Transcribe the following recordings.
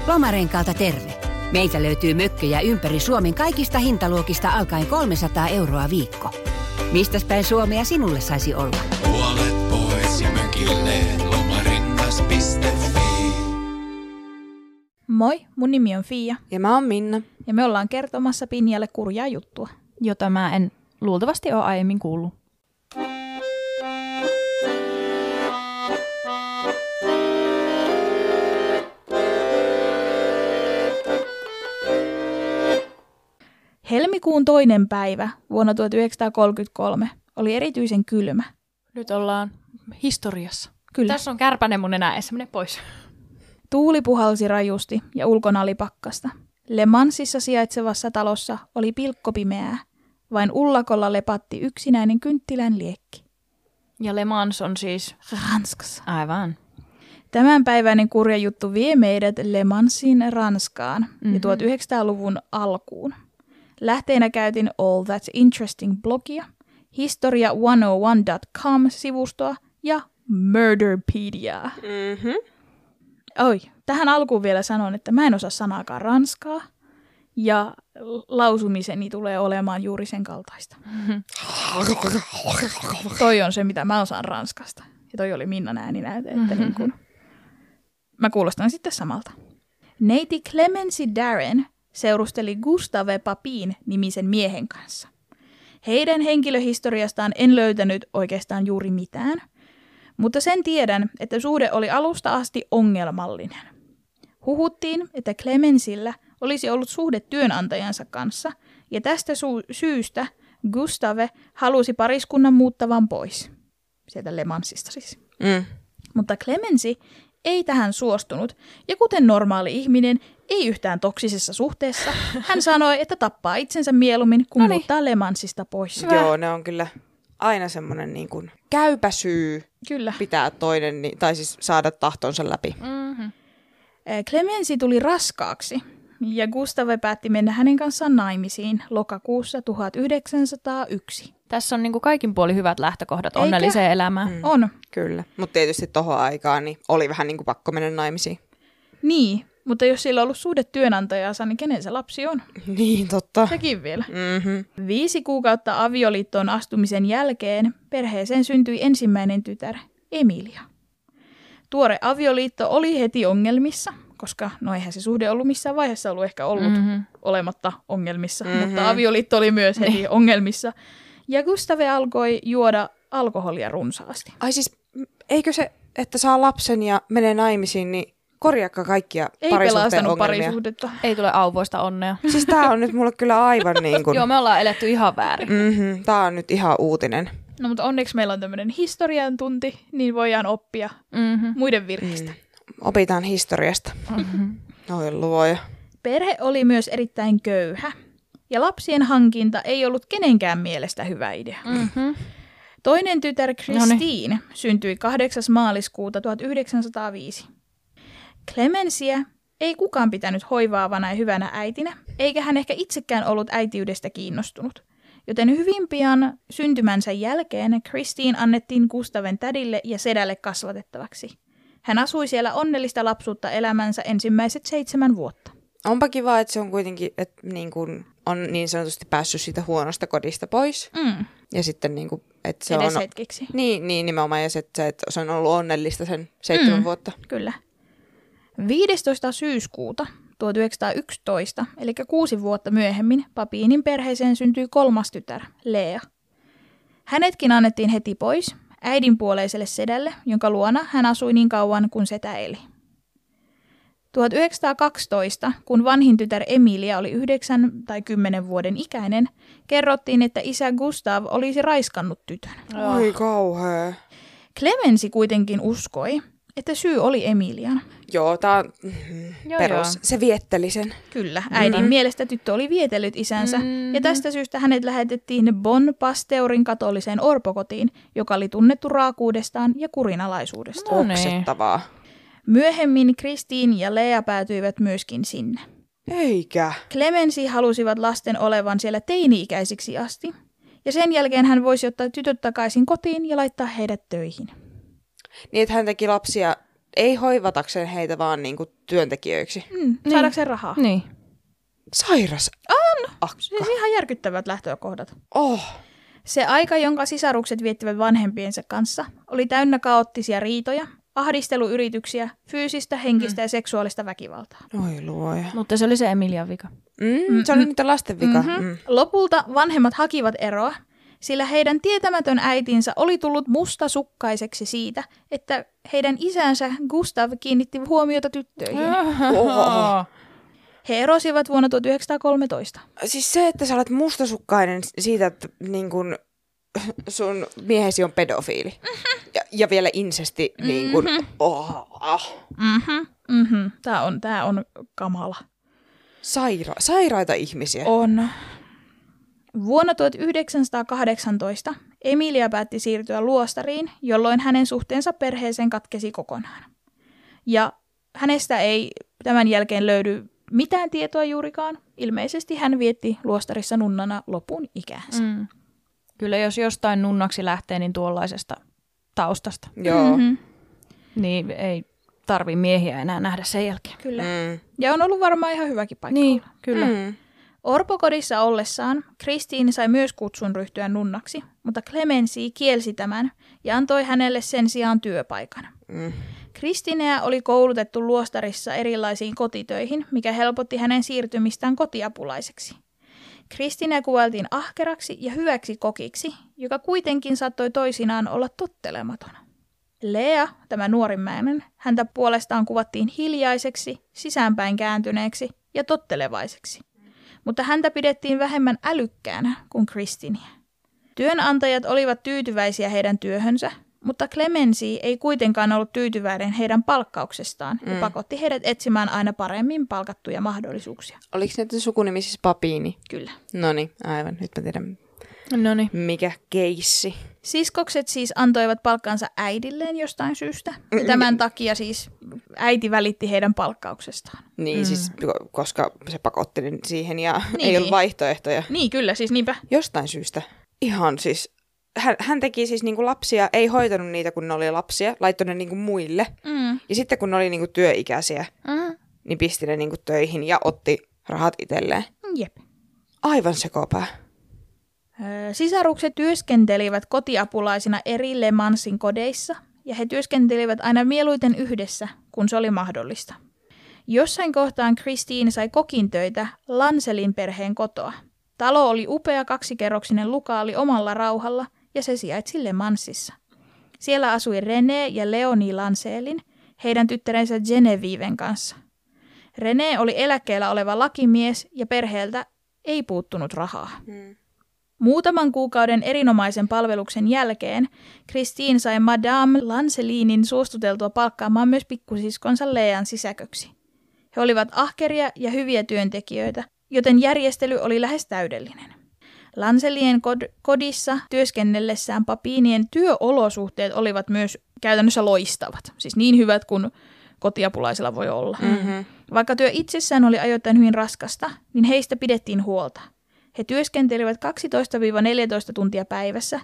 Lomarenkaalta terve. Meiltä löytyy mökkejä ympäri Suomen kaikista hintaluokista alkaen 300 € viikko. Mistäs päin Suomea sinulle saisi olla? Puolet pois ja mökille lomarengas.fi. Moi, mun nimi on Fia. Ja mä oon Minna. Ja me ollaan kertomassa Pinjalle kurjaa juttua. Jota mä en luultavasti ole aiemmin kuullut. Helmikuun 2. päivä vuonna 1933 oli erityisen kylmä. Nyt ollaan historiassa. Kyllä. Tässä on kärpänen mun enää mene pois. Tuuli puhalsi rajusti ja ulkona oli pakkasta. Le Mansissa sijaitsevassa talossa oli pilkkopimeää. Vain ullakolla lepatti yksinäinen kynttilän liekki. Ja Le Mans on siis Ranskassa. Aivan. Tämänpäiväinen kurja juttu vie meidät Le Mansin Ranskaan ja 1900-luvun alkuun. Lähteenä käytin All That's Interesting-blogia, historia101.com-sivustoa ja Murderpediaa. Oi, tähän alkuun vielä sanon, että mä en osaa sanaakaan ranskaa ja lausumiseni tulee olemaan juuri sen kaltaista. Toi on se, mitä mä osaan ranskasta. Ja toi oli Minnan ääninäyte, että niin kun mä kuulostan sitten samalta. Neiti Clemency Darren seurusteli Gustave Papin nimisen miehen kanssa. Heidän henkilöhistoriastaan en löytänyt oikeastaan juuri mitään, mutta sen tiedän, että suhde oli alusta asti ongelmallinen. Huhuttiin, että Clemencyllä olisi ollut suhde työnantajansa kanssa, ja tästä syystä Gustave halusi pariskunnan muuttavan pois. Sieltä Le Mansista siis. Mutta Clemency ei tähän suostunut, ja kuten normaali ihminen, ei yhtään toksisessa suhteessa, hän sanoi, että tappaa itsensä mieluummin, kun muuttaa Le Mansista pois. Joo, ne on kyllä aina semmoinen niin kuin käypä syy Kyllä. pitää toinen, tai siis saada tahtonsa läpi. Clemency tuli raskaaksi, ja Gustave päätti mennä hänen kanssaan naimisiin lokakuussa 1901. Tässä on niin kuin kaikin puolin hyvät lähtökohdat onnelliseen elämään. On. Kyllä, mutta tietysti tohon aikaan niin oli vähän niin kuin pakko mennä naimisiin. Niin, mutta jos sillä on ollut suhde työnantajansa, niin kenen se lapsi on? Niin, totta. Sekin vielä. 5 kuukautta avioliittoon astumisen jälkeen perheeseen syntyi ensimmäinen tytär, Emilia. Tuore avioliitto oli heti ongelmissa, koska no eihän se suhde ollut missään vaiheessa ehkä ollut olematta ongelmissa, mutta avioliitto oli myös heti ongelmissa. Ja Gustave alkoi juoda alkoholia runsaasti. Ai siis, eikö se, että saa lapsen ja menee naimisiin, niin korjaakka kaikkia Ei parisuhteen pelastanut ongelmia? parisuhdetta. Ei tule auvoista onnea. Siis tää on nyt mulle kyllä aivan niin kuin... Joo, me ollaan eletty ihan väärin. Tää on nyt ihan uutinen. No mutta onneksi meillä on tämmöinen historian tunti, niin voidaan oppia muiden virheistä. Opitaan historiasta. Oi luoja. Perhe oli myös erittäin köyhä, ja lapsien hankinta ei ollut kenenkään mielestä hyvä idea. Toinen tytär Christine syntyi 8. maaliskuuta 1905. Clemencyä ei kukaan pitänyt hoivaavana ja hyvänä äitinä, eikä hän ehkä itsekään ollut äitiydestä kiinnostunut. Joten hyvin pian syntymänsä jälkeen Christine annettiin Gustaven tädille ja sedälle kasvatettavaksi. Hän asui siellä onnellista lapsuutta elämänsä ensimmäiset 7 vuotta. Onpa kiva, että se on kuitenkin, että niin kuin on niin sanotusti päässyt siitä huonosta kodista pois. Ja sitten niin kuin, että se edes on... hetkeksi. Niin nimenomaan, ja se, että se on ollut onnellista sen 7 vuotta. Kyllä. 15. syyskuuta 1911, eli 6 vuotta myöhemmin, Papinin perheeseen syntyi 3. tytär, Lea. Hänetkin annettiin heti pois äidinpuoleiselle sedälle, jonka luona hän asui niin kauan kuin setä eli. 1912, kun vanhin tytär Emilia oli 9 tai 10 vuoden ikäinen, kerrottiin, että isä Gustav olisi raiskannut tytön. Oi kauhea. Clemency kuitenkin uskoi, että syy oli Emilian. Joo, tää on perus. Joo. Se vietteli sen. Kyllä, äidin mielestä tyttö oli vietellyt isänsä, ja tästä syystä hänet lähetettiin Bon Pasteurin katoliseen orpokotiin, joka oli tunnettu raakuudestaan ja kurinalaisuudestaan. Oksettavaa. Myöhemmin Christine ja Lea päätyivät myöskin sinne. Eikä. Clemency halusivat lasten olevan siellä teini-ikäisiksi asti, ja sen jälkeen hän voisi ottaa tytöt takaisin kotiin ja laittaa heidät töihin. Niin, että hän teki lapsia ei hoivatakseen heitä vaan niinku työntekijöiksi. Saadakseen rahaa. Niin. Sairas. Akka. Siis ihan järkyttävät lähtökohdat. Oh. Se aika, jonka sisarukset viettivät vanhempiensa kanssa, oli täynnä kaoottisia riitoja, ahdisteluyrityksiä, fyysistä, henkistä ja seksuaalista väkivaltaa. Oi luoja. Mutta se oli se Emilian vika. Se oli niitä lasten vika. Lopulta vanhemmat hakivat eroa, sillä heidän tietämätön äitinsä oli tullut mustasukkaiseksi siitä, että heidän isänsä Gustav kiinnitti huomiota tyttöihin. He erosivat vuonna 1913. Siis se, että sä olet mustasukkainen siitä, että niin kun sun miehesi on pedofiili. Ja vielä insesti. Niin kun, Tää on kamala. Sairaita ihmisiä. On. Vuonna 1918 Emilia päätti siirtyä luostariin, jolloin hänen suhteensa perheeseen katkesi kokonaan. Ja hänestä ei tämän jälkeen löydy mitään tietoa juurikaan. Ilmeisesti hän vietti luostarissa nunnana lopun ikäänsä. Kyllä jos jostain nunnaksi lähtee, niin tuollaisesta taustasta. Joo. Niin ei tarvi miehiä enää nähdä sen jälkeen. Kyllä. Ja on ollut varmaan ihan hyväkin paikka. Niin, kyllä. Orpokodissa ollessaan Christine sai myös kutsun ryhtyä nunnaksi, mutta Clemency kielsi tämän ja antoi hänelle sen sijaan työpaikan. Christinea oli koulutettu luostarissa erilaisiin kotitöihin, mikä helpotti hänen siirtymistään kotiapulaiseksi. Christinea kuvailtiin ahkeraksi ja hyväksi kokiksi, joka kuitenkin saattoi toisinaan olla tottelematon. Lea, tämä nuorimmäinen, häntä puolestaan kuvattiin hiljaiseksi, sisäänpäin kääntyneeksi ja tottelevaiseksi. Mutta häntä pidettiin vähemmän älykkäänä kuin Christinea. Työnantajat olivat tyytyväisiä heidän työhönsä, mutta Clemency ei kuitenkaan ollut tyytyväinen heidän palkkauksestaan ja pakotti heidät etsimään aina paremmin palkattuja mahdollisuuksia. Oliko ne sukunimi siis Papiini? Kyllä. Noniin, aivan. Nyt mä tiedän, Noniin. mikä keissi. Siskokset siis antoivat palkkansa äidilleen jostain syystä. Ja tämän takia siis äiti välitti heidän palkkauksestaan. Niin, siis koska se pakotti siihen ja ei ollut vaihtoehtoja. Niin, kyllä, siis niinpä. Jostain syystä. Ihan siis, hän teki siis niinku lapsia, ei hoitanut niitä kun ne oli lapsia, laittoi ne niinku muille. Ja sitten kun ne oli niinku työikäisiä, niin pisti ne niinku töihin ja otti rahat itselleen. Jep. Aivan sekopää. Sisarukset työskentelivät kotiapulaisina eri Le Mansin kodeissa, ja he työskentelivät aina mieluiten yhdessä, kun se oli mahdollista. Jossain kohtaan Christine sai kokin töitä Lancelin perheen kotoa. Talo oli upea kaksikerroksinen lukaali omalla rauhalla, ja se sijaitsi Le Mansissa. Siellä asui René ja Leonie Lancelin, heidän tyttärensä Genevieven kanssa. René oli eläkkeellä oleva lakimies, ja perheeltä ei puuttunut rahaa. Muutaman kuukauden erinomaisen palveluksen jälkeen Christine sai Madame Lancelinin suostuteltua palkkaamaan myös pikkusiskonsa Lean sisäköksi. He olivat ahkeria ja hyviä työntekijöitä, joten järjestely oli lähes täydellinen. Lancelien kodissa työskennellessään Papiinien työolosuhteet olivat myös käytännössä loistavat, siis niin hyvät kuin kotiapulaisilla voi olla. Vaikka työ itsessään oli ajoittain hyvin raskasta, niin heistä pidettiin huolta. He työskentelivät 12-14 tuntia päivässä,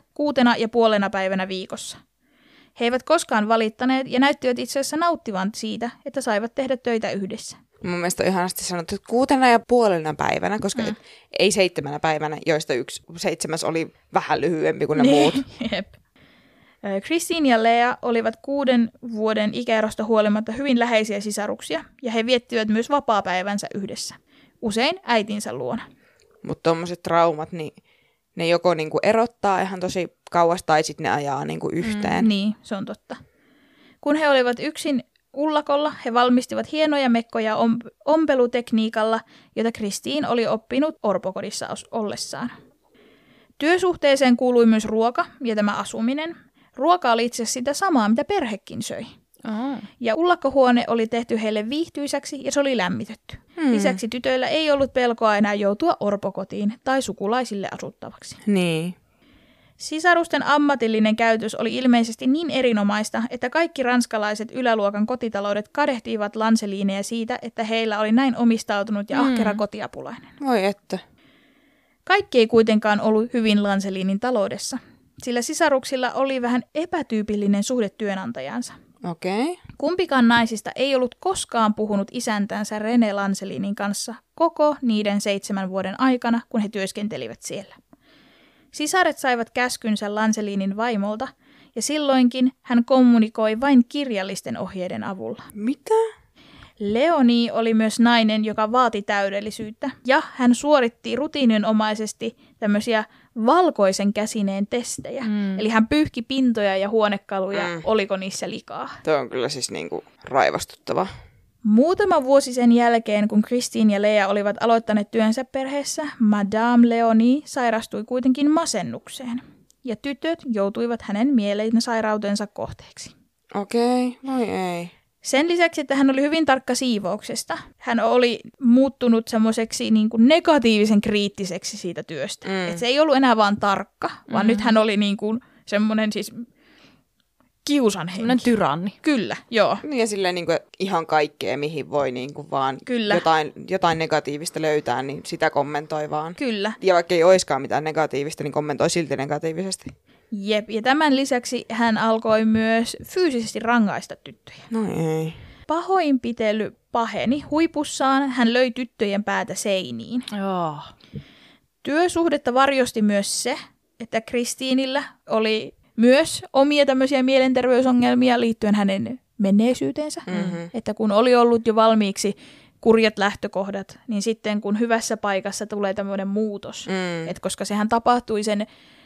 6,5 päivänä viikossa. He eivät koskaan valittaneet ja näyttivät itse asiassa nauttivan siitä, että saivat tehdä töitä yhdessä. Mun mielestä on ihanasti sanottu, että 6,5 päivänä, koska ei 7 päivänä, joista 7 oli vähän lyhyempi kuin ne muut. Jep. Christine ja Lea olivat 6 vuoden ikäerosta huolimatta hyvin läheisiä sisaruksia, ja he viettivät myös vapaapäivänsä yhdessä, usein äitinsä luona. Mutta tommoset traumat, niin ne joko niinku erottaa ihan tosi kauas tai sitten ne ajaa niinku yhteen. Niin, se on totta. Kun he olivat yksin ullakolla, he valmistivat hienoja mekkoja ompelutekniikalla, jota Christine oli oppinut orpokodissa ollessaan. Työsuhteeseen kuului myös ruoka ja tämä asuminen. Ruoka oli itse asiassa sitä samaa, mitä perhekin söi. Ja ullakkohuone oli tehty heille viihtyisäksi ja se oli lämmitetty. Lisäksi tytöillä ei ollut pelkoa enää joutua orpokotiin tai sukulaisille asuttavaksi. Niin. Sisarusten ammatillinen käytös oli ilmeisesti niin erinomaista, että kaikki ranskalaiset yläluokan kotitaloudet kadehtivat Lancelineja siitä, että heillä oli näin omistautunut ja ahkera kotiapulainen. Voi että. Kaikki ei kuitenkaan ollut hyvin Lancelinin taloudessa, sillä sisaruksilla oli vähän epätyypillinen suhde työnantajansa. Okei. Kumpikaan naisista ei ollut koskaan puhunut isäntänsä René Lancelinin kanssa koko niiden 7 vuoden aikana, kun he työskentelivät siellä. Sisaret saivat käskynsä Lancelinin vaimolta, ja silloinkin hän kommunikoi vain kirjallisten ohjeiden avulla. Mitä? Leonie oli myös nainen, joka vaati täydellisyyttä, ja hän suoritti rutiininomaisesti tämmöisiä valkoisen käsineen testejä. Eli hän pyyhki pintoja ja huonekaluja, oliko niissä likaa. Tuo on kyllä siis niinku raivostuttava. Muutama vuosi sen jälkeen, kun Christine ja Lea olivat aloittaneet työnsä perheessä, Madame Leonie sairastui kuitenkin masennukseen, ja tytöt joutuivat hänen mielensairautensa kohteeksi. Okei, voi ei. Sen lisäksi, että hän oli hyvin tarkka siivouksesta, hän oli muuttunut semmoiseksi niin kuin negatiivisen kriittiseksi siitä työstä. Et se ei ollut enää vaan tarkka, vaan nyt hän oli niin kuin semmoinen siis kiusanhenki. Semmoinen tyranni. Kyllä, joo. Niin ja silleen niinku ihan kaikkea, mihin voi niinku vaan Kyllä. jotain negatiivista löytää, niin sitä kommentoi vaan. Kyllä. Ja vaikka ei oiskaan mitään negatiivista, niin kommentoi silti negatiivisesti. Jep, ja tämän lisäksi hän alkoi myös fyysisesti rangaista tyttöjä. No ei. Pahoinpitely paheni. Huipussaan hän löi tyttöjen päätä seiniin. Joo. Työsuhdetta varjosti myös se, että Christinellä oli myös omia tämmöisiä mielenterveysongelmia liittyen hänen menneisyyteensä. Että kun oli ollut jo valmiiksi kurjat lähtökohdat, niin sitten kun hyvässä paikassa tulee tämmöinen muutos, että koska sehän tapahtui sen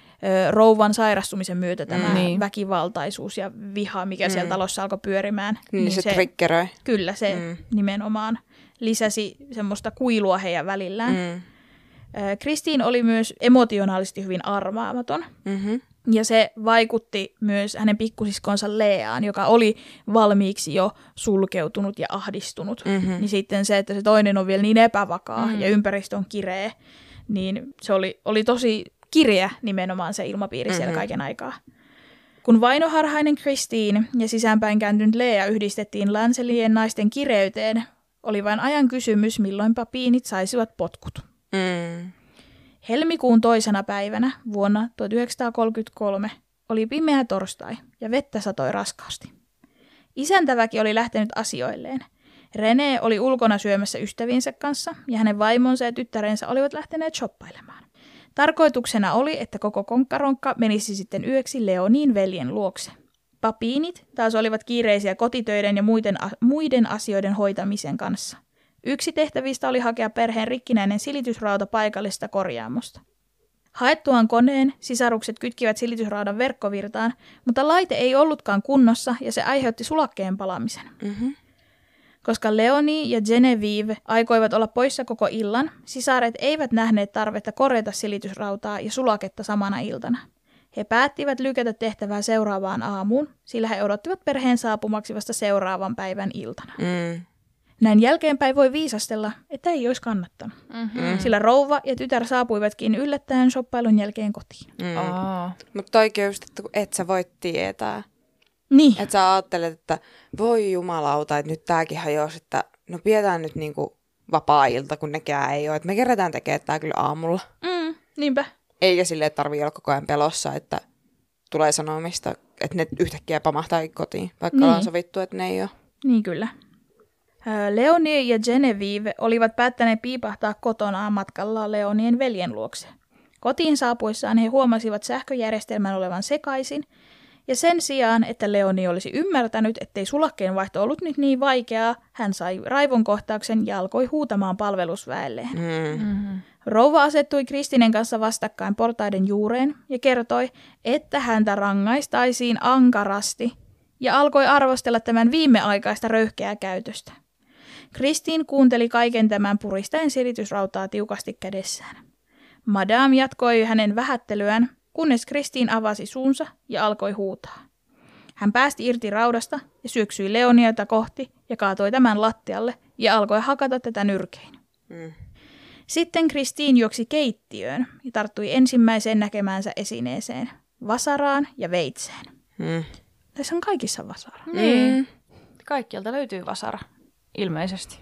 rouvan sairastumisen myötä tämä väkivaltaisuus ja viha, mikä siellä talossa alkoi pyörimään. Niin se triggeröi. Kyllä, se nimenomaan lisäsi semmoista kuilua heidän välillään. Christine oli myös emotionaalisesti hyvin arvaamaton. Ja se vaikutti myös hänen pikkusiskonsa Leaan, joka oli valmiiksi jo sulkeutunut ja ahdistunut. Niin sitten se, että se toinen on vielä niin epävakaa ja ympäristö on kireä, niin se oli tosi kireä nimenomaan se ilmapiiri siellä kaiken aikaa. Kun vainoharhainen Christine ja sisäänpäin kääntynyt Lea yhdistettiin Lancelien naisten kireyteen, oli vain ajan kysymys, milloin papiinit saisivat potkut. Helmikuun 2. päivänä vuonna 1933 oli pimeä torstai ja vettä satoi raskaasti. Isäntäväki oli lähtenyt asioilleen. René oli ulkona syömässä ystäviensä kanssa ja hänen vaimonsa ja tyttärensä olivat lähteneet shoppailemaan. Tarkoituksena oli, että koko konkkaronkka menisi sitten yöksi Leonien veljen luokse. Papiinit taas olivat kiireisiä kotitöiden ja muiden asioiden hoitamisen kanssa. Yksi tehtävistä oli hakea perheen rikkinäinen silitysrauta paikallisesta korjaamosta. Haettuaan koneen sisarukset kytkivät silitysraudan verkkovirtaan, mutta laite ei ollutkaan kunnossa ja se aiheutti sulakkeen palamisen. Koska Leonie ja Genevieve aikoivat olla poissa koko illan, sisaret eivät nähneet tarvetta korjata silitysrautaa ja sulaketta samana iltana. He päättivät lykätä tehtävää seuraavaan aamuun, sillä he odottivat perheen saapumaksi vasta seuraavan päivän iltana. Näin jälkeenpäin voi viisastella, että ei olisi kannattanut. Sillä rouva ja tytär saapuivatkin yllättäen shoppailun jälkeen kotiin. Mutta toikin just, että et sä voit tietää. Niin. Että sä ajattelet, että voi jumalauta, että nyt tääkin hajosi, että no pidetään nyt niinku vapaa-ilta, kun nekään ei ole. Että me kerätään tekemään tää kyllä aamulla. Niinpä. Eikä silleen, että tarvii olla koko ajan pelossa, että tulee sanomista, että ne yhtäkkiä pamahtaa kotiin, vaikka ollaan sovittu, että ne ei ole. Niin kyllä. Leonie ja Genevieve olivat päättäneet piipahtaa kotonaan matkallaan Leonien veljen luokse. Kotiin saapuessaan he huomasivat sähköjärjestelmän olevan sekaisin, ja sen sijaan, että Leonie olisi ymmärtänyt, ettei sulakkeenvaihto ollut nyt niin vaikeaa, hän sai raivonkohtauksen ja alkoi huutamaan palvelusväelleen. Rouva asettui Kristinen kanssa vastakkain portaiden juureen ja kertoi, että häntä rangaistaisiin ankarasti ja alkoi arvostella tämän viimeaikaista röyhkeää käytöstä. Christine kuunteli kaiken tämän puristaen silitysrautaa tiukasti kädessään. Madame jatkoi hänen vähättelyään, kunnes Christine avasi suunsa ja alkoi huutaa. Hän päästi irti raudasta ja syöksyi Leoniota kohti ja kaatoi tämän lattialle ja alkoi hakata tätä nyrkein. Sitten Christine juoksi keittiöön ja tarttui ensimmäiseen näkemäänsä esineeseen, vasaraan ja veitseen. Tässä on kaikissa vasara. Niin. Kaikkialta löytyy vasara, ilmeisesti.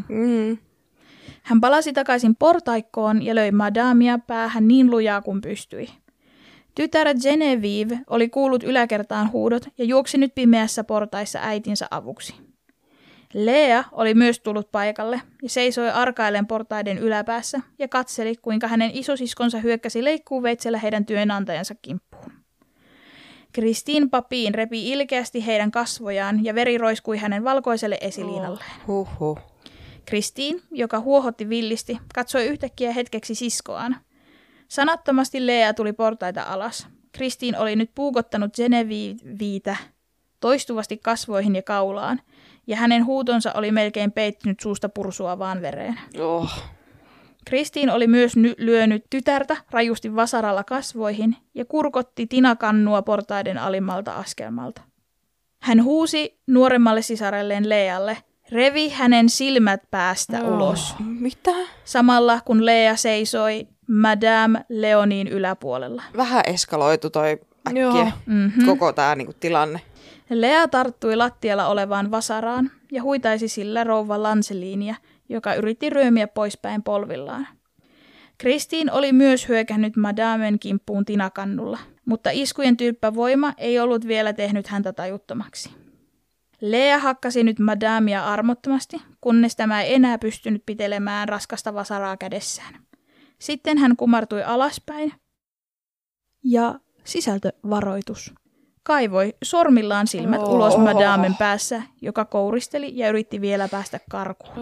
Hän palasi takaisin portaikkoon ja löi Madamea päähän niin lujaa kuin pystyi. Tytär Genevieve oli kuullut yläkertaan huudot ja juoksi nyt pimeässä portaissa äitinsä avuksi. Lea oli myös tullut paikalle ja seisoi arkaillen portaiden yläpäässä ja katseli, kuinka hänen isosiskonsa hyökkäsi leikkuuveitsellä heidän työnantajansa kimppuun. Christine Papin repi ilkeästi heidän kasvojaan ja veri roiskui hänen valkoiselle esiliinalleen. Christine, joka huohotti villisti, katsoi yhtäkkiä hetkeksi siskoaan. Sanattomasti Lea tuli portaita alas. Christine oli nyt puukottanut Genevieveitä toistuvasti kasvoihin ja kaulaan, ja hänen huutonsa oli melkein peittynyt suusta pursuavaan vereen. Christine oli myös lyönyt tytärtä rajusti vasaralla kasvoihin ja kurkotti tinakannua portaiden alimmalta askelmalta. Hän huusi nuoremmalle sisarelleen Lealle, revi hänen silmät päästä ulos. Mitä? Samalla kun Lea seisoi Madame Leonin yläpuolella. Vähän eskaloitu toi äkkiä koko tää niinku tilanne. Lea tarttui lattialla olevaan vasaraan ja huitaisi sillä rouva Lancelinia, joka yritti ryömiä poispäin polvillaan. Christine oli myös hyökännyt Madamen kimppuun tinakannulla, mutta iskujen tylppä voima ei ollut vielä tehnyt häntä tajuttomaksi. Lea hakkasi nyt Madamea armottomasti, kunnes tämä ei enää pystynyt pitelemään raskasta vasaraa kädessään. Sitten hän kumartui alaspäin ja sisältövaroitus. Kaivoi sormillaan silmät ulos Madamen päässä, joka kouristeli ja yritti vielä päästä karkuun.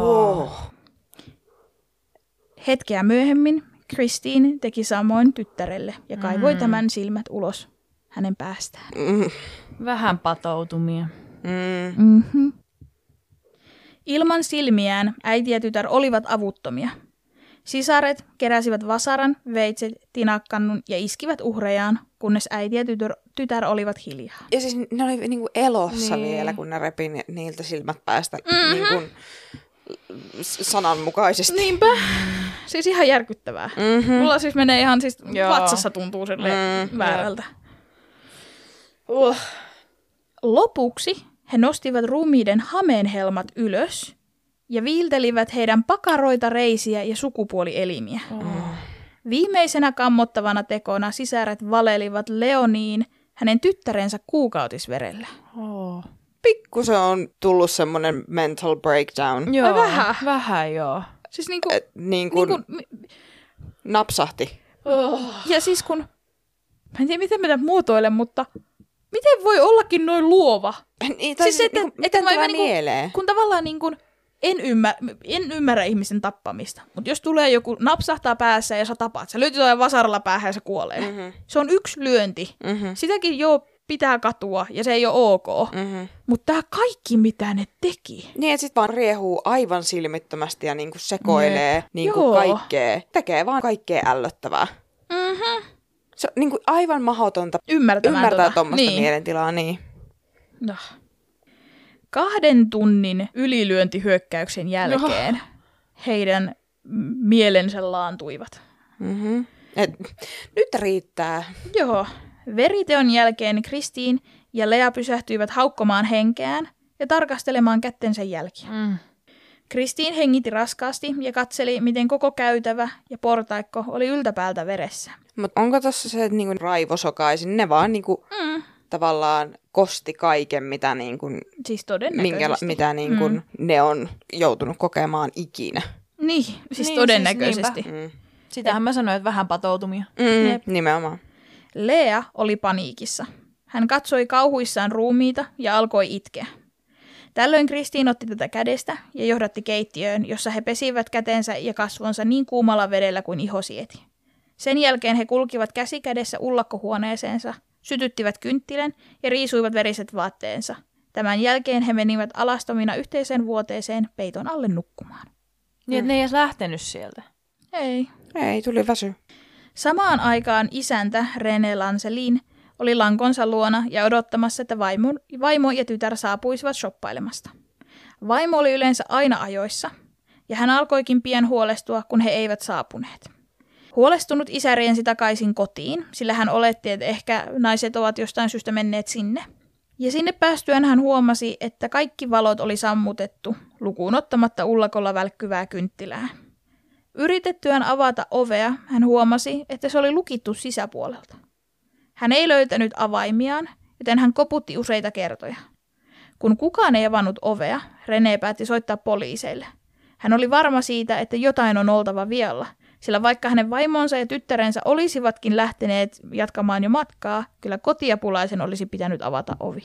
Hetkeä myöhemmin Christine teki samoin tyttärelle ja kaivoi tämän silmät ulos hänen päästään. Vähän patoutumia. Mm-hmm. Ilman silmiään äiti ja tytär olivat avuttomia. Sisaret keräsivät vasaran, veitset, tinakannun ja iskivät uhrejaan, kunnes äiti ja tytär olivat hiljaa. Ja siis ne oli niinku elossa vielä, kun ne repi niiltä silmät päästä niinku sananmukaisesti. Niinpä. Siis ihan järkyttävää. Mulla siis menee ihan siis vatsassa tuntuu silleen väärältä. Lopuksi he nostivat ruumiiden hameenhelmat ylös ja viiltelivät heidän pakaroita, reisiä ja sukupuolielimiä. Viimeisenä kammottavana tekona sisaret valelivat Leoniin hänen tyttärensä kuukautisverellä. Pikkusen on tullut semmoinen mental breakdown. Joo, vähän joo. Siis niinku napsahti. Ja siis kun, mä en tiedä miten mä tämän muotoilen, mutta miten voi ollakin noin luova? Niin, siis miten tulee mieleen? Kun tavallaan en ymmärrä ihmisen tappamista, mutta jos tulee joku napsahtaa päässä ja sä tapaat, sä löytyy jotain vasaralla päähän ja se kuolee. Se on yksi lyönti. Sitäkin pitää katua ja se ei ole ok. Mutta tää kaikki mitä ne teki. Niin, että sit vaan riehuu aivan silmittömästi ja niinku sekoilee niinku kaikkea. Tekee vaan kaikkea ällöttävää. Se on niinku aivan mahdotonta ymmärtää tuommoista mielentilaa. Niin. No. 2 tunnin ylilyöntihyökkäyksen jälkeen heidän mielensä laantuivat. Nyt riittää. Joo. Veriteon jälkeen Christine ja Lea pysähtyivät haukkomaan henkeään ja tarkastelemaan kättensä jälkiä. Christine hengitti raskaasti ja katseli, miten koko käytävä ja portaikko oli yltäpäältä veressä. Mutta onko tossa se, että niinku raivosokaisin, ne vaan niinku tavallaan kosti kaiken, mitä, niinku, siis todennäköisesti. mitä niinku ne on joutunut kokemaan ikinä. Niin, siis todennäköisesti. Siis sitähän mä sanoin, että vähän patoutumia. Nimenomaan. Lea oli paniikissa. Hän katsoi kauhuissaan ruumiita ja alkoi itkeä. Tällöin Christine otti tätä kädestä ja johdatti keittiöön, jossa he pesivät kätensä ja kasvonsa niin kuumalla vedellä kuin iho sieti. Sen jälkeen he kulkivat käsi kädessä ullakkohuoneeseensa, sytyttivät kynttilän ja riisuivat veriset vaatteensa. Tämän jälkeen he menivät alastomina yhteiseen vuoteeseen peiton alle nukkumaan. Niin, että ne ei edes lähtenyt sieltä? Ei, tuli väsy. Samaan aikaan isäntä René Lancelin oli lankonsa luona ja odottamassa, että vaimo ja tytär saapuisivat shoppailemasta. Vaimo oli yleensä aina ajoissa, ja hän alkoikin pian huolestua, kun he eivät saapuneet. Huolestunut isä riensi takaisin kotiin, sillä hän oletti, että ehkä naiset ovat jostain syystä menneet sinne. Ja sinne päästyään hän huomasi, että kaikki valot oli sammutettu, lukuun ottamatta ullakolla välkkyvää kynttilää. Yritettyään avata ovea, hän huomasi, että se oli lukittu sisäpuolelta. Hän ei löytänyt avaimiaan, joten hän koputti useita kertoja. Kun kukaan ei avannut ovea, René päätti soittaa poliiseille. Hän oli varma siitä, että jotain on oltava vialla, sillä vaikka hänen vaimonsa ja tyttärensä olisivatkin lähteneet jatkamaan jo matkaa, kyllä kotiapulaisen olisi pitänyt avata ovi.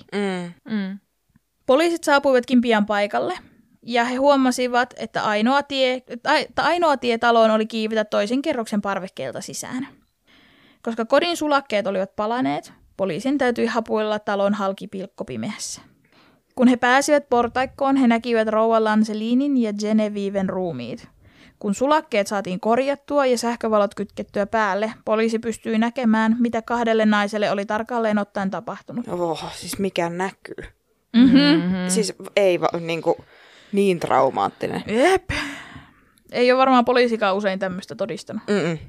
Poliisit saapuivatkin pian paikalle, ja he huomasivat, että ainoa tie taloon oli kiivetä toisen kerroksen parvekkeelta sisään. Koska kodin sulakkeet olivat palaneet, poliisin täytyi hapuilla talon halki pilkkopimeässä. Kun he pääsivät portaikkoon, he näkivät rouva Lancelinin ja Geneviven ruumiit. Kun sulakkeet saatiin korjattua ja sähkövalot kytkettyä päälle, poliisi pystyi näkemään, mitä kahdelle naiselle oli tarkalleen ottaen tapahtunut. Siis mikä näkyy. Siis ei niin traumaattinen. Jep. Ei ole varmaan poliisikaan usein tämmöistä todistanut.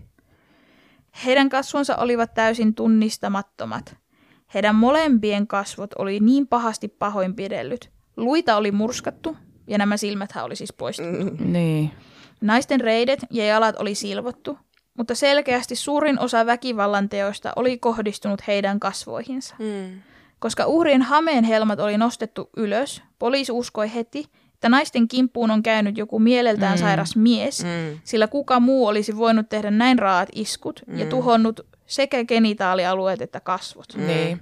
Heidän kasvonsa olivat täysin tunnistamattomat. Heidän molempien kasvot oli niin pahasti pahoinpidellyt. Luita oli murskattu ja nämä silmäthän oli siis poistettu. Niin. Naisten reidet ja jalat oli silvottu, mutta selkeästi suurin osa väkivallan teoista oli kohdistunut heidän kasvoihinsa. Koska uhrien hameenhelmat oli nostettu ylös, poliisi uskoi heti, että naisten kimppuun on käynyt joku mieleltään sairas mies, sillä kuka muu olisi voinut tehdä näin raat iskut ja tuhonnut sekä genitaalialueet että kasvot. Niin.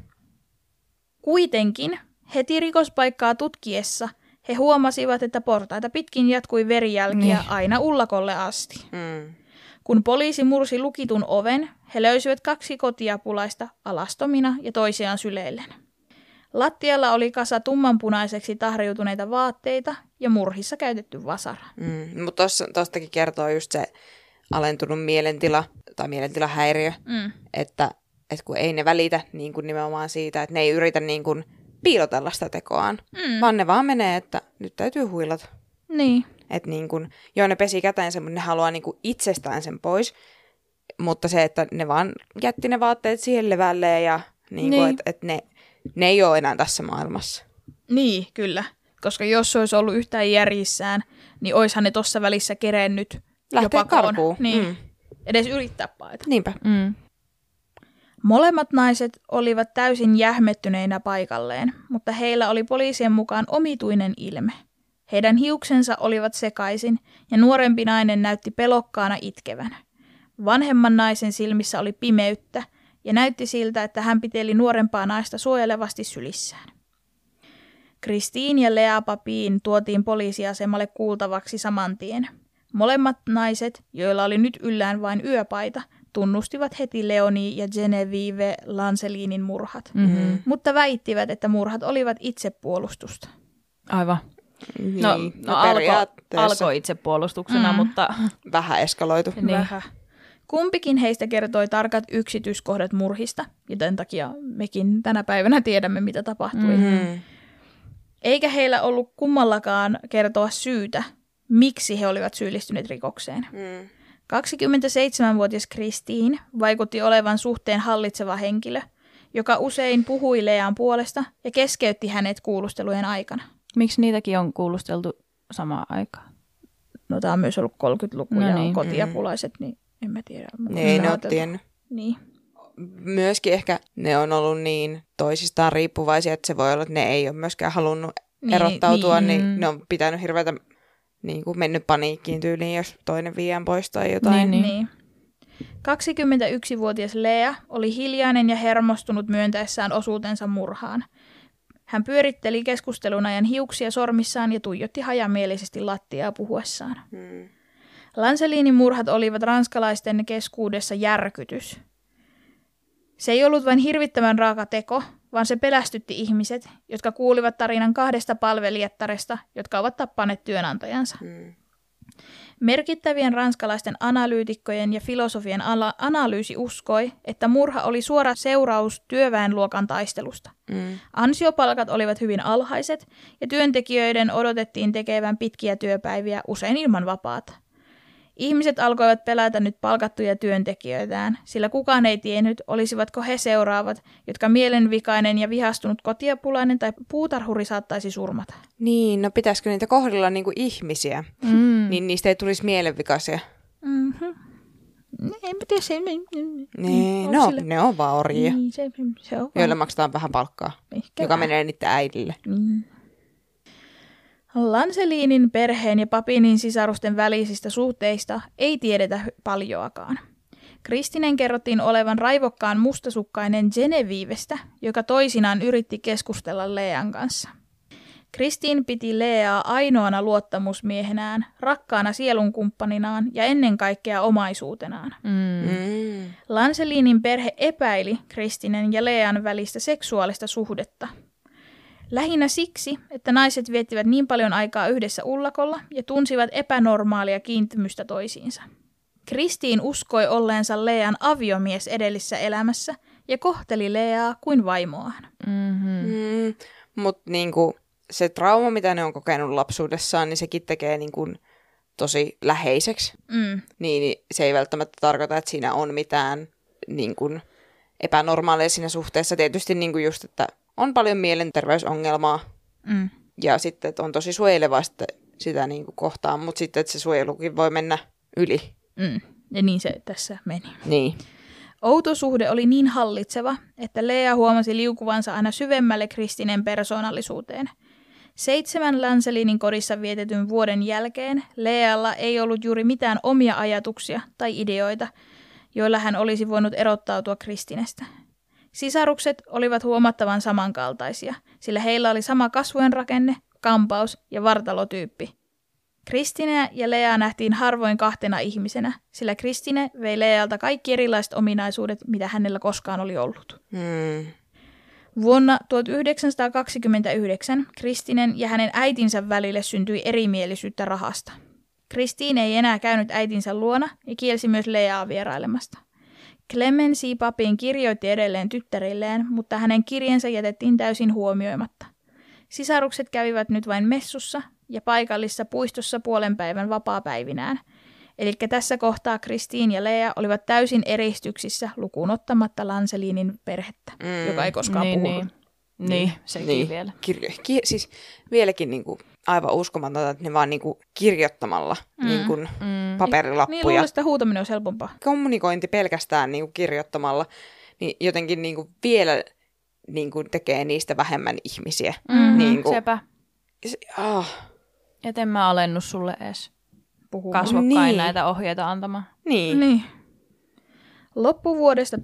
Kuitenkin heti rikospaikkaa tutkiessa he huomasivat, että portaita pitkin jatkui verijälkiä aina ullakolle asti. Kun poliisi mursi lukitun oven, he löysivät 2 kotiapulaista alastomina ja toisiaan syleillen. Lattialla oli kasa tummanpunaiseksi tahriutuneita vaatteita ja murhissa käytetty vasara. Mutta tostakin kertoo just se alentunut mielentila tai mielentilahäiriö, että kun ei ne välitä niin kuin nimenomaan siitä, että ne ei yritä niin kuin piilotella sitä tekoaan, vaan ne vaan menee, että nyt täytyy huilata. Niin. Että niin kuin, joo, ne pesi kätensä, mutta ne haluaa niin kuin itsestään sen pois, mutta se, että ne vaan jätti ne vaatteet siihen levälleen ja niin kuin, että ne ei ole enää tässä maailmassa. Niin, kyllä. Koska jos se olisi ollut yhtään järjissään, niin oishan ne tuossa välissä kerennyt lähteä karkuun. Niin. Edes yrittää paeta. Niinpä. Molemmat naiset olivat täysin jähmettyneinä paikalleen, mutta heillä oli poliisien mukaan omituinen ilme. Heidän hiuksensa olivat sekaisin ja nuorempi nainen näytti pelokkaana itkevän. Vanhemman naisen silmissä oli pimeyttä ja näytti siltä, että hän piteli nuorempaa naista suojelevasti sylissään. Christine ja Lea Papin tuotiin poliisiasemalle kuultavaksi saman tien. Molemmat naiset, joilla oli nyt yllään vain yöpaita, tunnustivat heti Leonie ja Genevieve Lancelinin murhat, mutta väittivät, että murhat olivat itsepuolustusta. Aivan. Niin. No alkoi itsepuolustuksena, mutta vähän eskaloitu. Niin. Vähän. Kumpikin heistä kertoi tarkat yksityiskohdat murhista, joten takia mekin tänä päivänä tiedämme, mitä tapahtui. Eikä heillä ollut kummallakaan kertoa syytä, miksi he olivat syyllistyneet rikokseen. 27-vuotias Christine vaikutti olevan suhteen hallitseva henkilö, joka usein puhui Lean puolesta ja keskeytti hänet kuulustelujen aikana. Miksi niitäkin on kuulusteltu samaan aikaan? No tämä on myös ollut 30-luku ja kotiapulaiset, niin en mä tiedä. Ei ne ole tiennyt. Niin. Myöskin ehkä ne on ollut niin toisistaan riippuvaisia, että se voi olla, että ne ei ole myöskään halunnut erottautua, niin ne on pitänyt hirveätä niin kuin mennyt paniikkiin tyyliin, jos toinen viiään pois tai jotain. Niin. 21-vuotias Lea oli hiljainen ja hermostunut myöntäessään osuutensa murhaan. Hän pyöritteli keskustelun ajan hiuksia sormissaan ja tuijotti hajamielisesti lattiaa puhuessaan. Lancelinin murhat olivat ranskalaisten keskuudessa järkytys. Se ei ollut vain hirvittävän raaka teko, vaan se pelästytti ihmiset, jotka kuulivat tarinan 2 palvelijattaresta, jotka ovat tappaneet työnantajansa. Merkittävien ranskalaisten analyytikkojen ja filosofien analyysi uskoi, että murha oli suora seuraus työväenluokan taistelusta. Ansiopalkat olivat hyvin alhaiset ja työntekijöiden odotettiin tekevän pitkiä työpäiviä usein ilman vapaata. Ihmiset alkoivat pelätä nyt palkattuja työntekijöitään, sillä kukaan ei tiennyt, olisivatko he seuraavat, jotka mielenvikainen ja vihastunut kotiapulainen tai puutarhuri saattaisi surmata. Niin, no pitäisikö niitä kohdella niin kuin ihmisiä, niin niistä ei tulisi mielenvikaisia. En mä tiedä, Niin, ne on vaan orjia, Niin, se on joille maksetaan vähän palkkaa, joka menee niiden äidille. Lancelinin perheen ja Papinin sisarusten välisistä suhteista ei tiedetä paljoakaan. Kristinen kerrottiin olevan raivokkaan mustasukkainen Genevievestä, joka toisinaan yritti keskustella Lean kanssa. Kristiin piti Leaa ainoana luottamusmiehenään, rakkaana sielunkumppaninaan ja ennen kaikkea omaisuutenaan. Lancelinin perhe epäili Kristinen ja Lean välistä seksuaalista suhdetta. Lähinnä siksi, että naiset viettivät niin paljon aikaa yhdessä ullakolla ja tunsivat epänormaalia kiintymystä toisiinsa. Kristiin uskoi olleensa Lean aviomies edellisessä elämässä ja kohteli Leaa kuin vaimoaan. Mutta niinku, se trauma, mitä ne on kokenut lapsuudessaan, niin sekin tekee niinku tosi läheiseksi. Niin se ei välttämättä tarkoita, että siinä on mitään niinku epänormaalia siinä suhteessa. Tietysti niinku just, että on paljon mielenterveysongelmaa ja sitten että on tosi suojeleva sitä niinku kohtaan, mutta sitten että se suojelukin voi mennä yli. Ja niin se tässä meni. Niin. Outo suhde oli niin hallitseva, että Lea huomasi liukuvansa aina syvemmälle Kristinen persoonallisuuteen. 7 Lancelinin kodissa vietetyn vuoden jälkeen Lealla ei ollut juuri mitään omia ajatuksia tai ideoita, joilla hän olisi voinut erottautua Kristinestä. Sisarukset olivat huomattavan samankaltaisia, sillä heillä oli sama kasvojen rakenne, kampaus ja vartalotyyppi. Kristine ja Lea nähtiin harvoin kahtena ihmisenä, sillä Kristine vei Lealta kaikki erilaiset ominaisuudet, mitä hänellä koskaan oli ollut. Vuonna 1929 Kristinen ja hänen äitinsä välille syntyi erimielisyyttä rahasta. Kristiin ei enää käynyt äitinsä luona ja kielsi myös Leaa vierailemasta. Clemency Papin kirjoitti edelleen tyttärilleen, mutta hänen kirjensä jätettiin täysin huomioimatta. Sisarukset kävivät nyt vain messussa ja paikallisessa puistossa puolen päivän vapaapäivinään. Eli tässä kohtaa Kristiin ja Lea olivat täysin eristyksissä lukuun ottamatta Lancelinin perhettä, joka ei koskaan puhunut. Niin, sekin vielä. Siis vieläkin niinku aivan uskomatonta, että ne vaan niinku kirjoittamalla niinku paperilappuja. Niin luulen, että huutaminen on helpompaa. Kommunikointi pelkästään niinku kirjoittamalla, niin jotenkin niinku vielä niinku tekee niistä vähemmän ihmisiä. Niinku. Sepä. Et en mä alennut sulle edes kasvokkain näitä ohjeita antamaan. Niin. Loppuvuodesta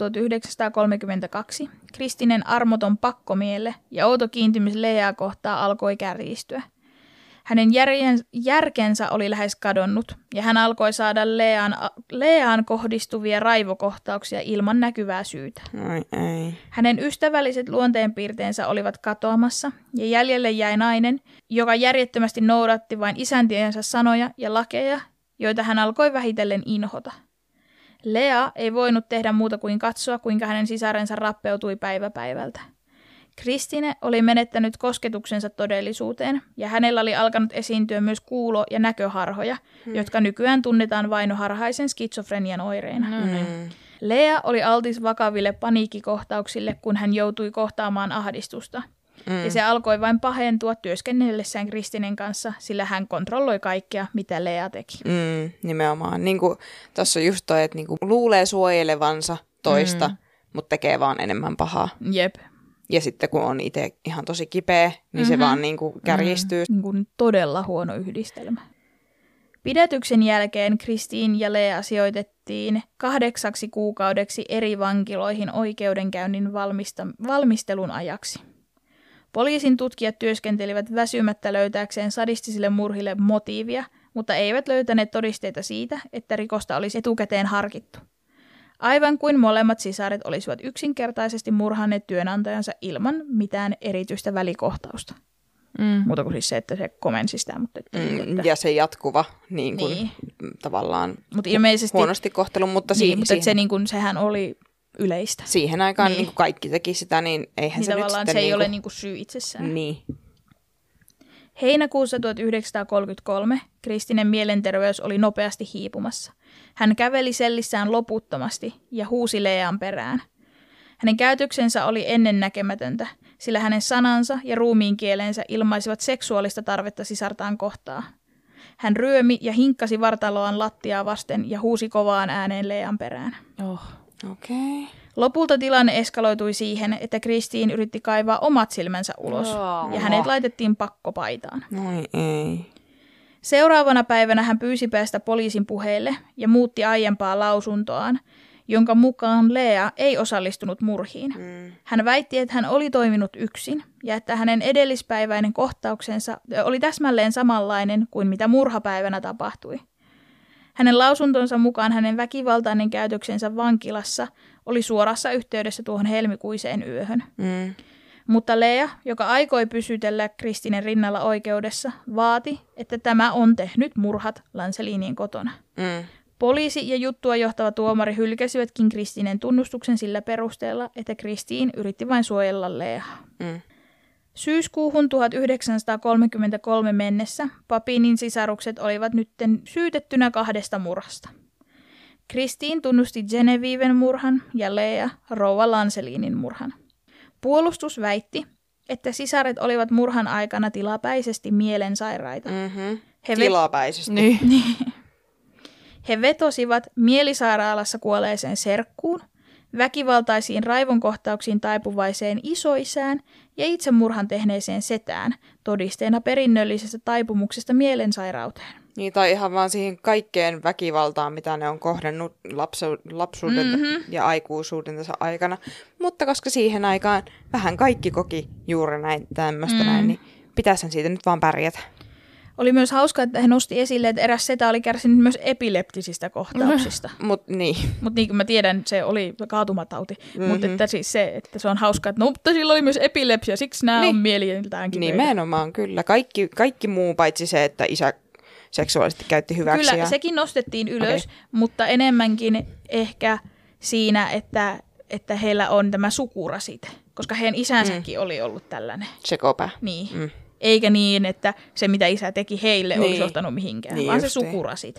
1932 Kristinen armoton pakkomielle ja outo kiintymys Leaa kohtaan alkoi kärjistyä. Hänen järkensä oli lähes kadonnut ja hän alkoi saada Leaan kohdistuvia raivokohtauksia ilman näkyvää syytä. Ai. Hänen ystävälliset luonteenpiirteensä olivat katoamassa ja jäljelle jäi nainen, joka järjettömästi noudatti vain isäntiensä sanoja ja lakeja, joita hän alkoi vähitellen inhota. Lea ei voinut tehdä muuta kuin katsoa, kuinka hänen sisarensa rappeutui päivä päivältä. Kristine oli menettänyt kosketuksensa todellisuuteen ja hänellä oli alkanut esiintyä myös kuulo- ja näköharhoja, jotka nykyään tunnetaan vainoharhaisen skitsofrenian oireina. Lea oli altis vakaville paniikkikohtauksille, kun hän joutui kohtaamaan ahdistusta. Ja se alkoi vain pahentua työskennellessään Kristinen kanssa, sillä hän kontrolloi kaikkea, mitä Lea teki. Nimenomaan. Niin kuin tuossa just toi, että niin kuin luulee suojelevansa toista, mutta tekee vaan enemmän pahaa. Jep. Ja sitten kun on itse ihan tosi kipeä, niin se vaan niin kuin kärjistyy. Niin kuin todella huono yhdistelmä. Pidätyksen jälkeen Kristiin ja Lea sijoitettiin 8 kuukaudeksi eri vankiloihin oikeudenkäynnin valmistelun ajaksi. Poliisin tutkijat työskentelivät väsymättä löytääkseen sadistisille murhille motiivia, mutta eivät löytäneet todisteita siitä, että rikosta olisi etukäteen harkittu. Aivan kuin molemmat sisaret olisivat yksinkertaisesti murhanneet työnantajansa ilman mitään erityistä välikohtausta. Muuta kuin siis se, että se komensi sitä. Mutta ja se jatkuva tavallaan huonosti kohtelu. Mutta sehän oli yleistä. Siihen aikaan niin kuin kaikki teki sitä, niin eihän niin se nyt sitten... se ei ole syy itsessään. Niin. Heinäkuussa 1933 Kristinen mielenterveys oli nopeasti hiipumassa. Hän käveli sellissään loputtomasti ja huusi Lean perään. Hänen käytöksensä oli ennennäkemätöntä, sillä hänen sanansa ja ruumiinkielensä ilmaisivat seksuaalista tarvetta sisartaan kohtaan. Hän ryömi ja hinkkasi vartaloaan lattiaa vasten ja huusi kovaan ääneen Lean perään. Okei. Lopulta tilanne eskaloitui siihen, että Christine yritti kaivaa omat silmänsä ulos ja hänet laitettiin pakkopaitaan. Noi ei. Seuraavana päivänä hän pyysi päästä poliisin puheille ja muutti aiempaa lausuntoaan, jonka mukaan Lea ei osallistunut murhiin. Hän väitti, että hän oli toiminut yksin ja että hänen edellispäiväinen kohtauksensa oli täsmälleen samanlainen kuin mitä murhapäivänä tapahtui. Hänen lausuntonsa mukaan hänen väkivaltainen käytöksensä vankilassa oli suorassa yhteydessä tuohon helmikuiseen yöhön. Mutta Lea, joka aikoi pysytellä Christinen rinnalla oikeudessa, vaati, että tämä on tehnyt murhat Lancelinin kotona. Poliisi ja juttua johtava tuomari hylkäsivätkin Christinen tunnustuksen sillä perusteella, että Christine yritti vain suojella Leaa. Syyskuuhun 1933 mennessä Papinin sisarukset olivat nytten syytettynä 2 murhasta. Christine tunnusti Geneviven murhan ja Lea rouva Lancelinin murhan. Puolustus väitti, että sisaret olivat murhan aikana tilapäisesti mielensairaita. Tilapäisesti. He vetosivat mielisairaalassa kuolleeseen serkkuun, väkivaltaisiin raivonkohtauksiin taipuvaiseen isoisään ja itsemurhan tehneeseen setään todisteena perinnöllisestä taipumuksesta mielensairauteen. Niin, tai ihan vaan siihen kaikkeen väkivaltaan, mitä ne on kohdannut lapsuuden ja aikuisuudensa aikana. Mutta koska siihen aikaan vähän kaikki koki juuri näin tämmöistä näin, niin pitäisihän siitä nyt vaan pärjätä. Oli myös hauska, että he nosti esille, että eräs setä oli kärsinyt myös epileptisistä kohtauksista. Mutta niin kuin mä tiedän, se oli kaatumatauti. Mutta että siis se, että se on hauska, että mutta sillä oli myös epilepsia, siksi nämä on mieliltään kipeitä. Nimenomaan, kyllä. Kaikki muu paitsi se, että isä seksuaalisesti käytti hyväksi. Kyllä, sekin nostettiin ylös, mutta enemmänkin ehkä siinä, että heillä on tämä sukurasite, koska heidän isänsäkin oli ollut tällainen. Sekopä. Niin. Eikä niin, että se mitä isä teki heille olisi johtanut mihinkään, vaan se sukurasite.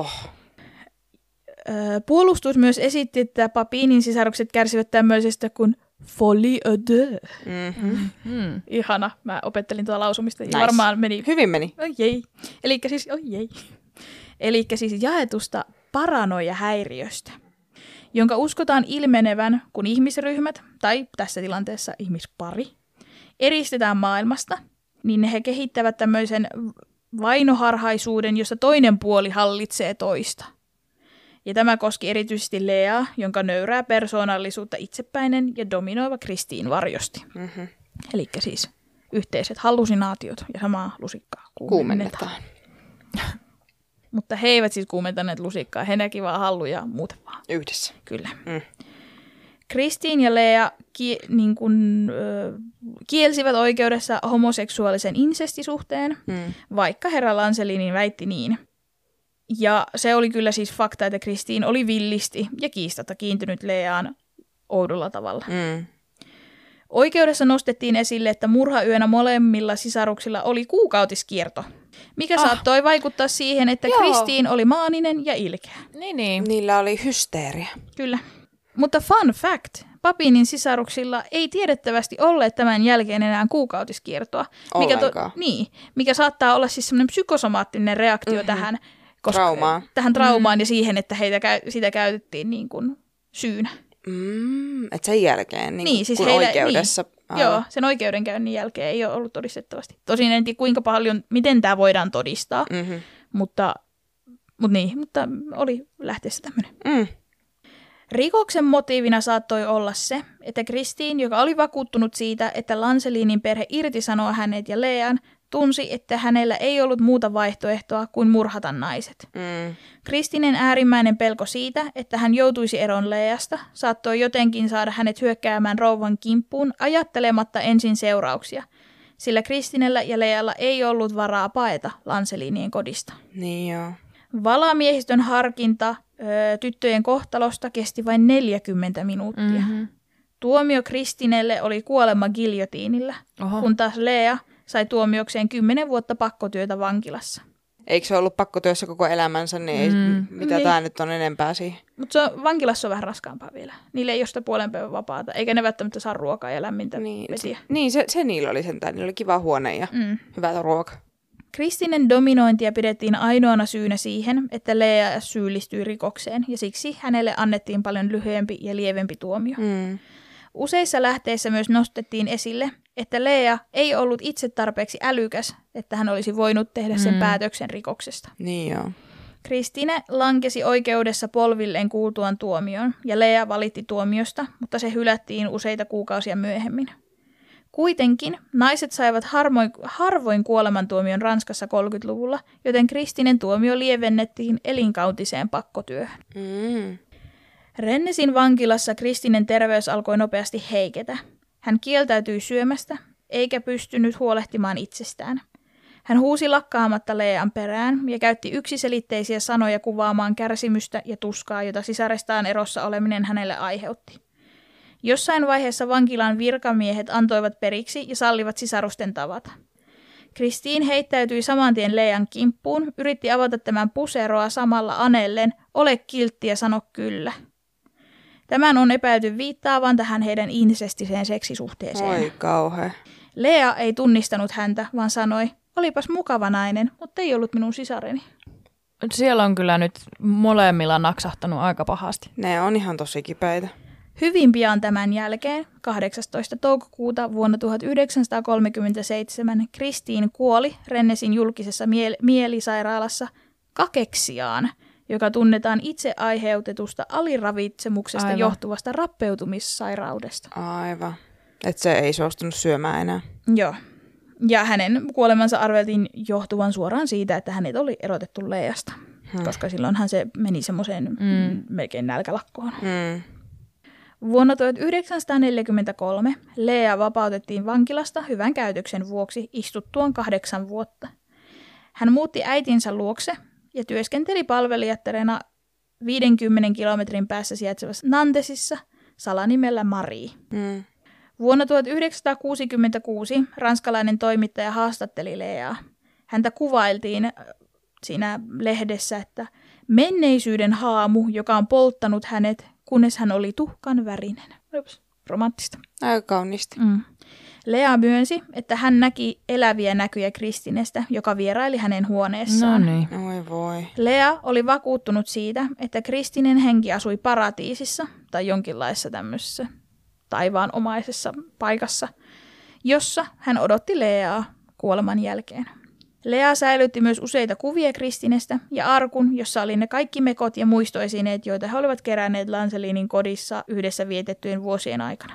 Puolustus myös esitti, että Papinin sisarukset kärsivät tämmöisestä kuin folie à deux. Ihana, mä opettelin tuota lausumista ja varmaan meni. Hyvin meni. Elikkä siis jaetusta paranoia-häiriöstä, jonka uskotaan ilmenevän, kun ihmisryhmät, tai tässä tilanteessa ihmispari, eristetään maailmasta, niin he kehittävät tämmöisen vainoharhaisuuden, jossa toinen puoli hallitsee toista. Ja tämä koski erityisesti Leaa, jonka nöyrää persoonallisuutta itsepäinen ja dominoiva Christine varjosti. Elikkä siis yhteiset hallusinaatiot ja samaa lusikkaa kuumennetaan. Mutta he eivät siis kuumentaneet lusikkaa, he näki vaan halluja muuten vaan. Yhdessä. Kyllä. Christine ja Lea kielsivät oikeudessa homoseksuaalisen insestisuhteen, vaikka herra Lancelinin väitti niin. Ja se oli kyllä siis fakta, että Christine oli villisti ja kiistatta kiintynyt Leaan oudolla tavalla. Oikeudessa nostettiin esille, että murhayönä molemmilla sisaruksilla oli kuukautiskierto, mikä saattoi vaikuttaa siihen, että Christine oli maaninen ja ilkeä. Niin. Niillä oli hysteeria. Kyllä. Mutta fun fact, Papinin sisaruksilla ei tiedettävästi olleet tämän jälkeen enää kuukautiskiertoa. Mikä saattaa olla siis semmoinen psykosomaattinen reaktio tähän traumaan ja siihen, että sitä käytettiin niin kuin syynä. Että sen jälkeen, siis kun heillä, oikeudessa. Joo, sen oikeudenkäynnin jälkeen ei ole ollut todistettavasti. Tosin en tiedä kuinka paljon, miten tämä voidaan todistaa, mutta oli lähteessä tämmöinen. Rikoksen motiivina saattoi olla se, että Christine, joka oli vakuuttunut siitä, että Lancelinin perhe irtisanoo hänet ja Lean, tunsi, että hänellä ei ollut muuta vaihtoehtoa kuin murhata naiset. Christinen äärimmäinen pelko siitä, että hän joutuisi eroon Leasta, saattoi jotenkin saada hänet hyökkäämään rouvan kimppuun ajattelematta ensin seurauksia, sillä Christinellä ja Lealla ei ollut varaa paeta Lancelinien kodista. Niin joo. Valamiehistön harkinta tyttöjen kohtalosta kesti vain 40 minuuttia. Tuomio Christinelle oli kuolema giljotiinilla, kun taas Lea sai tuomiokseen 10 vuotta pakkotyötä vankilassa. Eikö se ollut pakkotyössä koko elämänsä, niin mitä tämä nyt on enempää siihen? Mutta vankilassa on vähän raskaampaa vielä. Niillä ei ole sitä puolen päivän vapaata, eikä ne välttämättä saa ruokaa ja lämmintä vesiä. Se niillä oli sentään. Niillä oli kiva huone ja hyvä ruoka. Kristinen dominointia pidettiin ainoana syynä siihen, että Lea syyllistyi rikokseen, ja siksi hänelle annettiin paljon lyhyempi ja lievempi tuomio. Useissa lähteissä myös nostettiin esille, että Lea ei ollut itse tarpeeksi älykäs, että hän olisi voinut tehdä sen päätöksen rikoksesta. Niin joo. Kristine lankesi oikeudessa polvilleen kuultuaan tuomion, ja Lea valitti tuomiosta, mutta se hylättiin useita kuukausia myöhemmin. Kuitenkin naiset saivat harvoin kuolemantuomion Ranskassa 30-luvulla, joten Kristinen tuomio lievennettiin elinkautiseen pakkotyöhön. Rennesin vankilassa Kristinen terveys alkoi nopeasti heiketä. Hän kieltäytyi syömästä, eikä pystynyt huolehtimaan itsestään. Hän huusi lakkaamatta Lean perään ja käytti yksiselitteisiä sanoja kuvaamaan kärsimystä ja tuskaa, jota sisarestaan erossa oleminen hänelle aiheutti. Jossain vaiheessa vankilan virkamiehet antoivat periksi ja sallivat sisarusten tavata. Christine heittäytyi saman tien Lean kimppuun, yritti avata tämän puseroa samalla anellen, ole kiltti ja sano kyllä. Tämän on epäilty viittaavan tähän heidän insestiseen seksisuhteeseen. Oi kauhea. Lea ei tunnistanut häntä, vaan sanoi, olipas mukava nainen, mutta ei ollut minun sisareni. Siellä on kyllä nyt molemmilla naksahtanut aika pahasti. Ne on ihan tosi kipeitä. Hyvin pian tämän jälkeen, 18. toukokuuta vuonna 1937, Christine kuoli Rennesin julkisessa mielisairaalassa kakeksiaan, joka tunnetaan itse aiheutetusta aliravitsemuksesta johtuvasta rappeutumissairaudesta. Aivan. Että se ei suostunut syömään enää. Joo. Ja hänen kuolemansa arveltiin johtuvan suoraan siitä, että hänet oli erotettu Leasta, koska silloinhan se meni semmoiseen melkein nälkälakkoon. Vuonna 1943 Lea vapautettiin vankilasta hyvän käytöksen vuoksi istuttuaan 8 vuotta. Hän muutti äitinsä luokse ja työskenteli palvelijattarena 50 kilometrin päässä sijaitsevassa Nantesissa salanimellä Marie. Vuonna 1966 ranskalainen toimittaja haastatteli Leaa. Häntä kuvailtiin siinä lehdessä, että menneisyyden haamu, joka on polttanut hänet, kunnes hän oli tuhkan värinen. Ups, romanttista. Aika kauniisti. Lea myönsi, että hän näki eläviä näkyjä Kristinestä, joka vieraili hänen huoneessaan. No niin. Oi voi. Lea oli vakuuttunut siitä, että Kristinen henki asui paratiisissa tai jonkinlaisessa tämmöisessä taivaanomaisessa paikassa, jossa hän odotti Leaa kuoleman jälkeen. Lea säilytti myös useita kuvia Kristinestä ja arkun, jossa oli ne kaikki mekot ja muistoesineet, joita he olivat keränneet Lancelinin kodissa yhdessä vietettyjen vuosien aikana.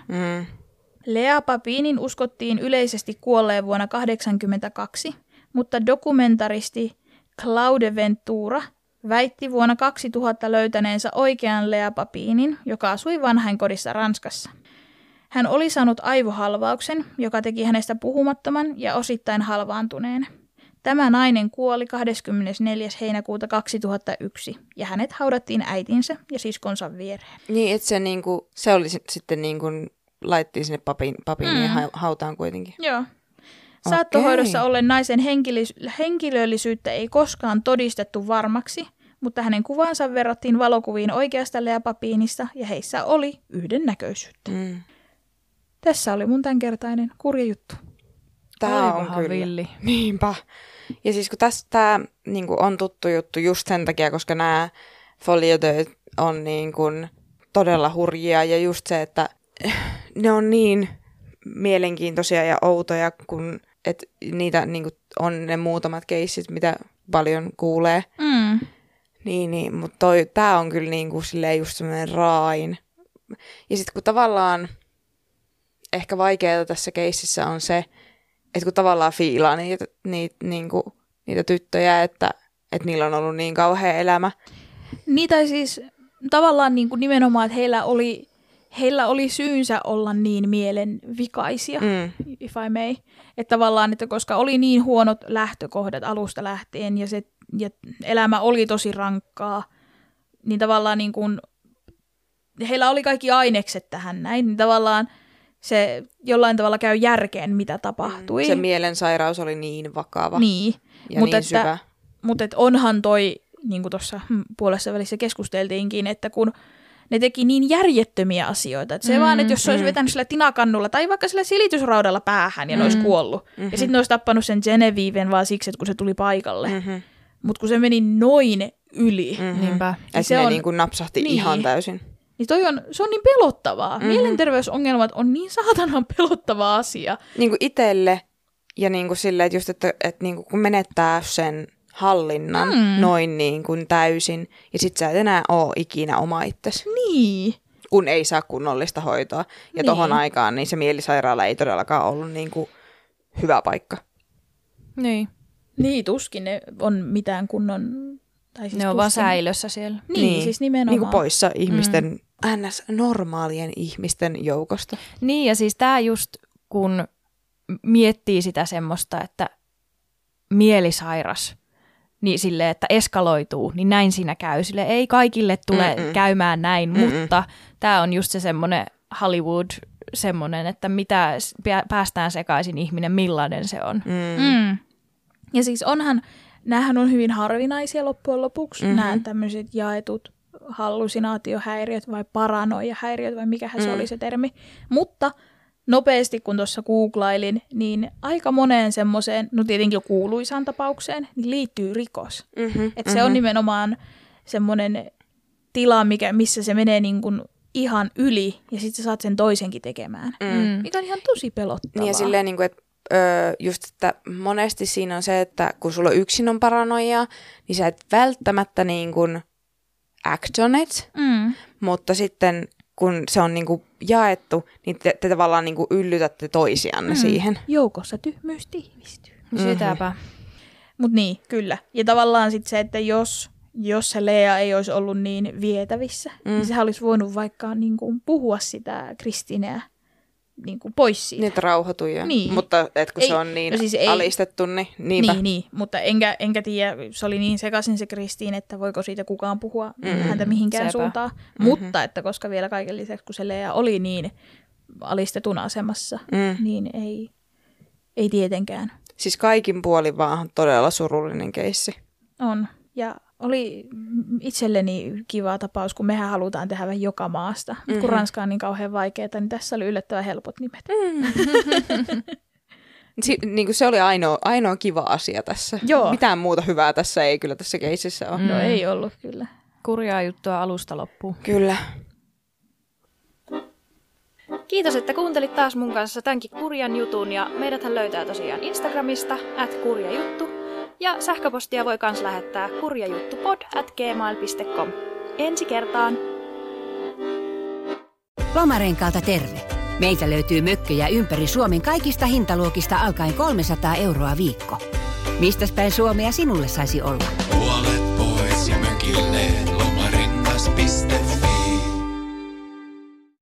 Lea Papinin uskottiin yleisesti kuolleen vuonna 1982, mutta dokumentaristi Claude Ventura väitti vuonna 2000 löytäneensä oikean Lea Papinin, joka asui vanhainkodissa Ranskassa. Hän oli saanut aivohalvauksen, joka teki hänestä puhumattoman ja osittain halvaantuneen. Tämä nainen kuoli 24. heinäkuuta 2001 ja hänet haudattiin äitinsä ja siskonsa viereen. Niin, että se oli sitten laittiin sinne papinien hautaan kuitenkin. Joo. Saattohoidossa ollen naisen henkilöllisyyttä ei koskaan todistettu varmaksi, mutta hänen kuvansa verrattiin valokuviin oikeasta Lea Papinista ja heissä oli yhdennäköisyyttä. Tässä oli mun tämänkertainen kurja juttu. Tämä on kyllä. Villi. Niinpä. Ja siis kun tämä on tuttu juttu just sen takia, koska nämä foliotööt on todella hurjia ja just se, että ne on niin mielenkiintoisia ja outoja, kun että niitä on ne muutamat keissit, mitä paljon kuulee. Niin, mutta tämä on kyllä silleen just semmoinen raain. Ja sitten kun tavallaan ehkä vaikeaa tässä keississä on se, että kun tavallaan fiilaa niitä tyttöjä, että niillä on ollut niin kauhea elämä. Niitä siis tavallaan nimenomaan, että heillä oli syynsä olla niin mielenvikaisia, if I may. Että tavallaan, että koska oli niin huonot lähtökohdat alusta lähtien ja elämä oli tosi rankkaa, niin tavallaan heillä oli kaikki ainekset tähän näin, niin tavallaan se jollain tavalla käy järkeen, mitä tapahtui. Se mielensairaus oli niin vakava niin. Ja niin syvä. Mutta onhan toi, niin kuin tuossa puolessa välissä keskusteltiinkin, että kun ne teki niin järjettömiä asioita. Että se vaan, että jos se olisi vetänyt sillä tinakannulla tai vaikka sillä silitysraudalla päähän ja ne olisi kuollut. Ja sitten ne olisi tappanut sen Geneviven vaan siksi, että kun se tuli paikalle. Mutta kun se meni noin yli. Niinpä. Että se ne niin kuin napsahti ihan täysin. Niin se on niin pelottavaa. Mielenterveysongelmat on niin saatanan pelottava asia. Niin kuin itselle ja niin kuin silleen, että just, että niin kuin kun menettää sen hallinnan noin niin kuin täysin, ja sit sä et enää ole ikinä oma itsesi. Niin. Kun ei saa kunnollista hoitoa. Ja tohon aikaan niin se mielisairaala ei todellakaan ollut niin kuin hyvä paikka. Niin. Niin, tuskin ne on mitään kunnon... Tai siis ne on vaan säilössä siellä. Niin, siis nimenomaan. Niin kuin poissa ihmisten, normaalien ihmisten joukosta. Niin, ja siis tää just, kun miettii sitä semmoista, että mielisairaus, niin silleen, että eskaloituu, niin näin siinä käy. Sille ei kaikille tule käymään näin, mutta tää on just se semmoinen Hollywood, semmoinen, että mitä päästään sekaisin ihminen, millainen se on. Ja siis näähän on hyvin harvinaisia loppujen lopuksi, nämä tämmöiset jaetut hallusinaatiohäiriöt vai paranoiahäiriöt vai mikähän se oli se termi. Mutta nopeasti, kun tuossa googlailin, niin aika moneen semmoiseen, no tietenkin kuuluisaan tapaukseen, niin liittyy rikos. Että se on nimenomaan semmoinen tila, missä se menee niin kuin ihan yli ja sitten sä saat sen toisenkin tekemään. Mikä on ihan tosi pelottavaa. Niin ja silleen, niin kuin, että just, että monesti siinä on se, että kun sulla yksin on paranoiaa, niin sä et välttämättä niin kuin act on it, mutta sitten kun se on niin kuin jaettu, niin te tavallaan niin kuin yllytätte toisianne siihen. Joukossa tyhmyys tiivistyy. Sitäpä. Mut niin, kyllä. Ja tavallaan sitten se, että jos se Lea ei olisi ollut niin vietävissä, niin sehän olisi voinut vaikka niin kuin puhua sitä Kristineä niin kuin pois siitä. Niitä rauhoituja. Niin. Mutta et kun se on niin no siis alistettu, niin niinpä. Niin, mutta enkä tiedä, se oli niin sekaisin se Kristiin, että voiko siitä kukaan puhua häntä mihinkään suuntaan. Mutta että koska vielä kaiken lisäksi, kun se Lea oli niin alistetun asemassa, niin ei tietenkään. Siis kaikin puolin vaan todella surullinen keissi. On. Ja oli itselleni kiva tapaus, kun mehän halutaan tehdä vähän joka maasta. Mutta kun Ranska on niin kauhean vaikeaa, niin tässä oli yllättävän helpot nimet. Niin kuin se oli ainoa kiva asia tässä. Joo. Mitään muuta hyvää tässä ei kyllä tässä keisissä ole. No ei ollut kyllä. Kurjaa juttua alusta loppuun. Kyllä. Kiitos, että kuuntelit taas mun kanssa tämänkin kurjan jutun, ja meidäthän löytää tosiaan Instagramista @kurjajuttu, ja sähköpostia voi kans lähettää kurjajuttupod@gmail.com. Ensi kertaan! Lomarenkaalta terve! Meiltä löytyy mökkejä ympäri Suomen kaikista hintaluokista alkaen 300 € viikko. Mistäs päin Suomea sinulle saisi olla? Puolet pois ja mökille lomarengas.fi.